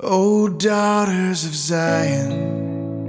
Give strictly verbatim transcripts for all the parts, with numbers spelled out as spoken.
O daughters of Zion,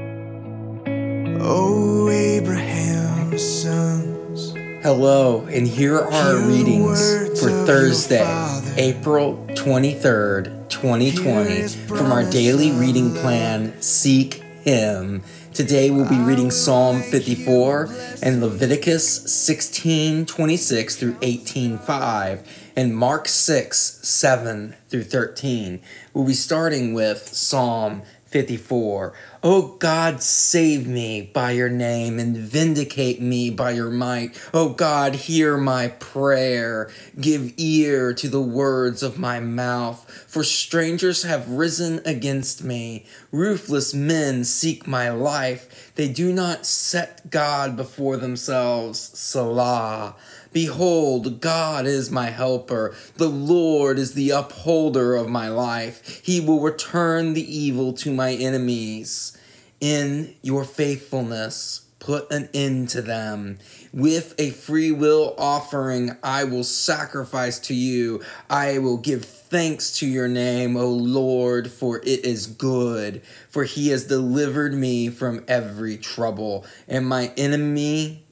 O Abraham's sons. Hello, and here are our Hear the readings words for of your Thursday, Father. April twenty-third, twenty twenty, from our daily reading plan, Seek Him. Today we'll be reading Psalm fifty-four and Leviticus sixteen twenty-six through eighteen five, and Mark six seven through thirteen. We'll be starting with Psalm fifty-four. O God, save me by your name and vindicate me by your might. O God, hear my prayer. Give ear to the words of my mouth. For strangers have risen against me. Ruthless men seek my life. They do not set God before themselves. Selah. Behold, God is my helper. The Lord is the upholder of my life. He will return the evil to my enemies. In your faithfulness, put an end to them. With a free will offering, I will sacrifice to you. I will give thanks to your name, O Lord, for it is good. For he has delivered me from every trouble, and my enemy...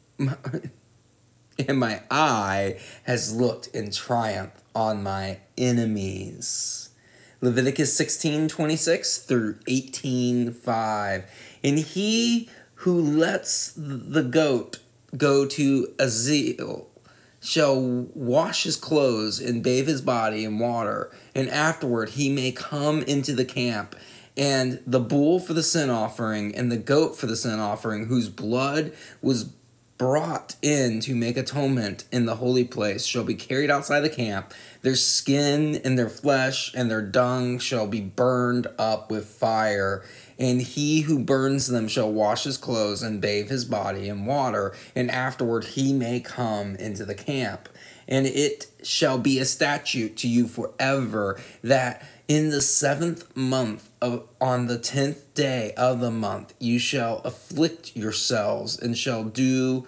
and my eye has looked in triumph on my enemies. Leviticus sixteen twenty-six through eighteen five. And he who lets the goat go to Azeel shall wash his clothes and bathe his body in water, and afterward he may come into the camp. And the bull for the sin offering and the goat for the sin offering, whose blood was brought in to make atonement in the holy place, shall be carried outside the camp. Their skin and their flesh and their dung shall be burned up with fire. And he who burns them shall wash his clothes and bathe his body in water, and afterward he may come into the camp. And it shall be a statute to you forever that in the seventh month of on the tenth day of the month you shall afflict yourselves and shall do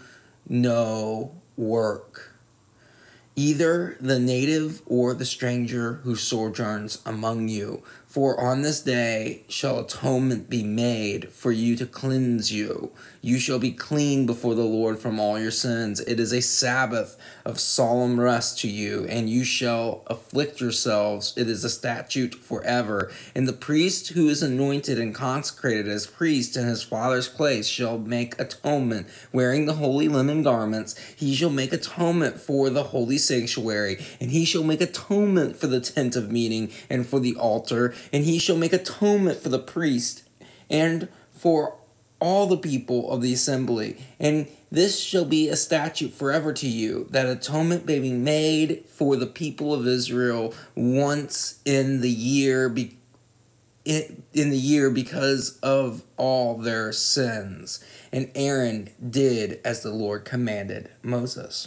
no work, either the native or the stranger who sojourns among you. For on this day shall atonement be made for you to cleanse you. You shall be clean before the Lord from all your sins. It is a Sabbath of solemn rest to you, and you shall afflict yourselves. It is a statute forever. And the priest who is anointed and consecrated as priest in his father's place shall make atonement, wearing the holy linen garments. He shall make atonement for the holy sanctuary, and he shall make atonement for the tent of meeting and for the altar, and he shall make atonement for the priest and for all the people of the assembly. And this shall be a statute forever to you, that atonement may be made for the people of Israel once in the year, be, in, in the year because of all their sins. And Aaron did as the Lord commanded Moses.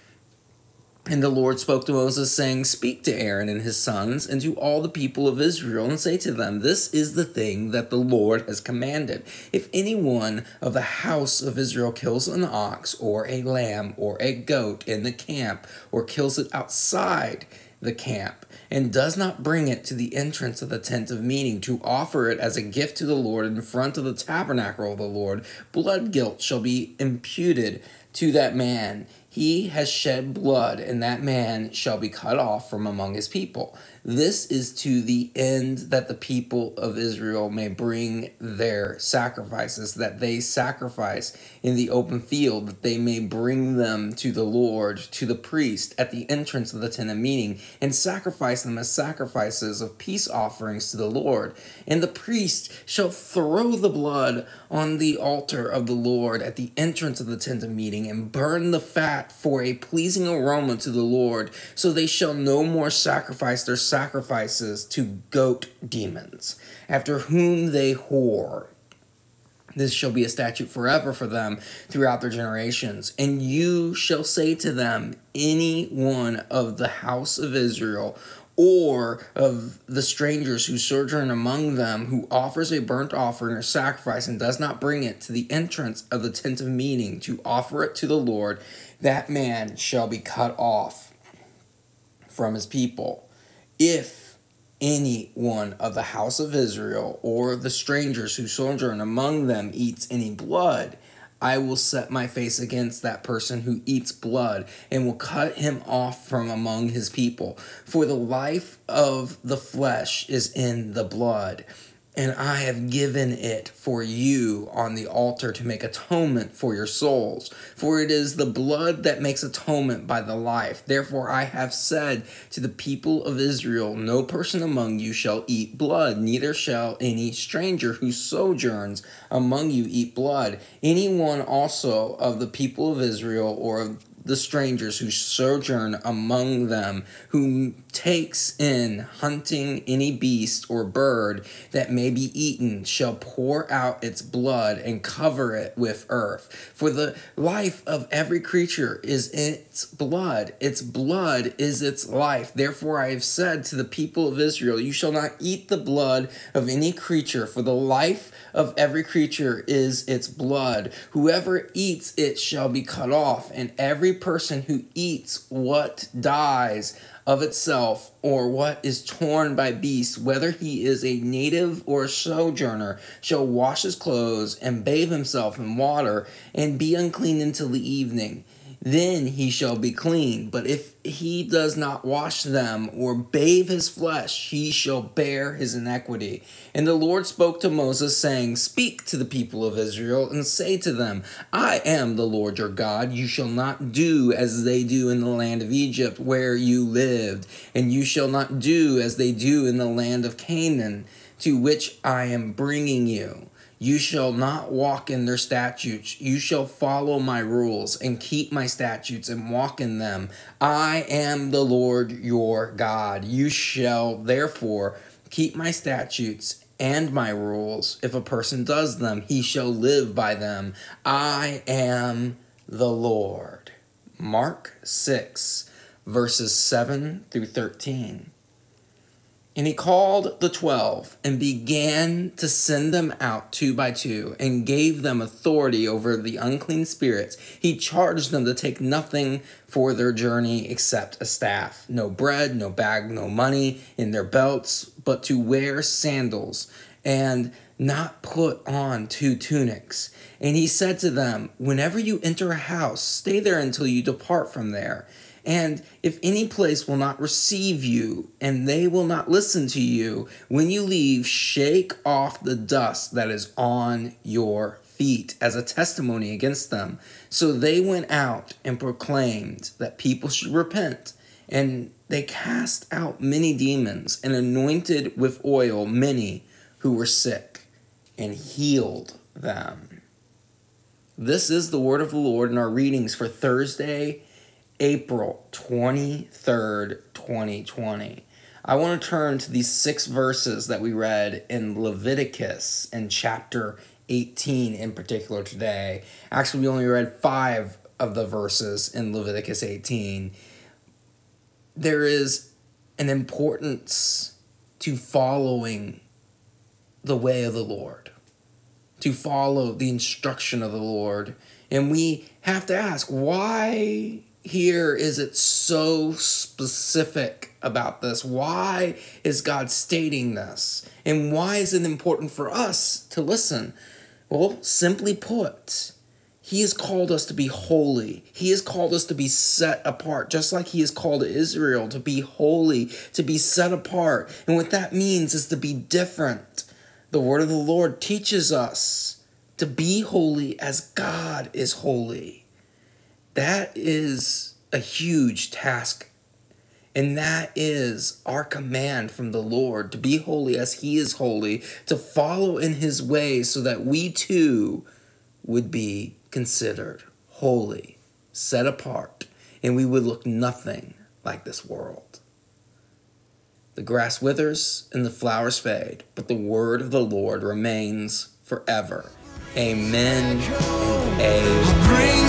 And the Lord spoke to Moses, saying, Speak to Aaron and his sons, and to all the people of Israel, and say to them, This is the thing that the Lord has commanded. If any one of the house of Israel kills an ox, or a lamb, or a goat in the camp, or kills it outside the camp, and does not bring it to the entrance of the tent of meeting to offer it as a gift to the Lord in front of the tabernacle of the Lord, blood guilt shall be imputed to that man. He has shed blood, and that man shall be cut off from among his people. This is to the end that the people of Israel may bring their sacrifices, that they sacrifice in the open field, that they may bring them to the Lord, to the priest, at the entrance of the tent of meeting, and sacrifice them as sacrifices of peace offerings to the Lord. And the priest shall throw the blood on the altar of the Lord at the entrance of the tent of meeting, and burn the fat for a pleasing aroma to the Lord. So they shall no more sacrifice their sacrifices to goat demons, after whom they whore. This shall be a statute forever for them throughout their generations. And you shall say to them, any one of the house of Israel, or of the strangers who sojourn among them, who offers a burnt offering or sacrifice and does not bring it to the entrance of the tent of meeting to offer it to the Lord, that man shall be cut off from his people. If any one of the house of Israel or the strangers who sojourn among them eats any blood, I will set my face against that person who eats blood and will cut him off from among his people. For the life of the flesh is in the blood, and I have given it for you on the altar to make atonement for your souls. For it is the blood that makes atonement by the life. Therefore I have said to the people of Israel, no person among you shall eat blood, neither shall any stranger who sojourns among you eat blood. Anyone also of the people of Israel or of the strangers who sojourn among them, who takes in hunting any beast or bird that may be eaten, shall pour out its blood and cover it with earth. For the life of every creature is its blood. Its blood is its life. Therefore I have said to the people of Israel, you shall not eat the blood of any creature, for the life of every creature is its blood. Whoever eats it shall be cut off, and every person who eats what dies of itself, or what is torn by beasts, whether he is a native or a sojourner, shall wash his clothes and bathe himself in water, and be unclean until the evening. Then he shall be clean. But if he does not wash them or bathe his flesh, he shall bear his iniquity. And the Lord spoke to Moses, saying, speak to the people of Israel and say to them, I am the Lord your God. You shall not do as they do in the land of Egypt where you lived, and you shall not do as they do in the land of Canaan, to which I am bringing you. You shall not walk in their statutes. You shall follow my rules and keep my statutes and walk in them. I am the Lord your God. You shall therefore keep my statutes and my rules. If a person does them, he shall live by them. I am the Lord. Mark six, verses seven through thirteen. And he called the twelve and began to send them out two by two and gave them authority over the unclean spirits. He charged them to take nothing for their journey except a staff, no bread, no bag, no money in their belts, but to wear sandals and not put on two tunics. And he said to them, whenever you enter a house, stay there until you depart from there. And if any place will not receive you, and they will not listen to you, when you leave, shake off the dust that is on your feet as a testimony against them. So they went out and proclaimed that people should repent. And they cast out many demons and anointed with oil many who were sick and healed them. This is the word of the Lord in our readings for Thursday, April twenty-third, twenty twenty. I want to turn to these six verses that we read in Leviticus in chapter eighteen in particular today. Actually, we only read five of the verses in Leviticus eighteen. There is an importance to following the way of the Lord, to follow the instruction of the Lord. And we have to ask, why here is it so specific about this? Why is God stating this? And why is it important for us to listen? Well, simply put, he has called us to be holy. He has called us to be set apart, just like he has called Israel to be holy, to be set apart. And what that means is to be different. The word of the Lord teaches us to be holy as God is holy. That is a huge task. And that is our command from the Lord, to be holy as he is holy, to follow in his ways so that we too would be considered holy, set apart, and we would look nothing like this world. The grass withers and the flowers fade, but the word of the Lord remains forever. Amen and amen.